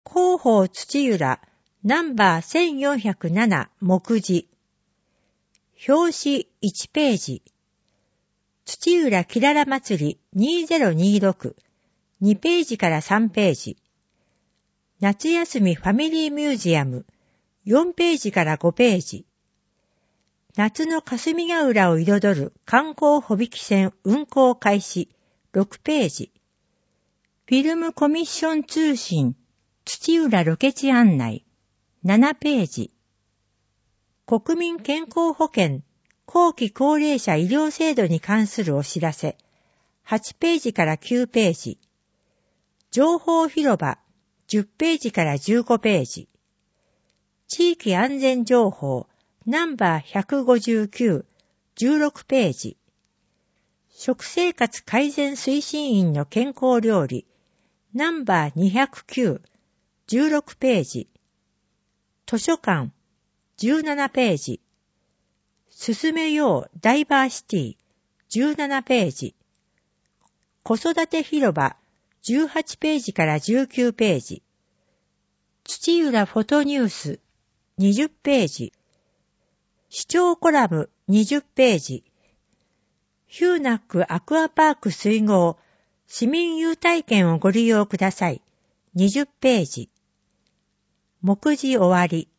広報土浦ナンバー1407目次。表紙1ページ。土浦キララ祭り2026。2ページから3ページ。夏休みファミリーミュージアム4ページから5ページ。夏の霞ヶ浦を彩る観光帆引き船運航開始6ページ。フィルムコミッション通信土浦ロケ地案内7ページ。国民健康保険後期高齢者医療制度に関するお知らせ8ページから9ページ。情報広場10ページから15ページ。地域安全情報ナンバー159、16ページ。食生活改善推進員の健康料理ナンバー209、16ページ。図書館17ページ。進めようダイバーシティ17ページ。子育て広場18ページから19ページ。土浦フォトニュース20ページ。視聴コラム20ページ。ヒューナックアクアパーク水郷市民優待券をご利用ください20ページ。目次終わり。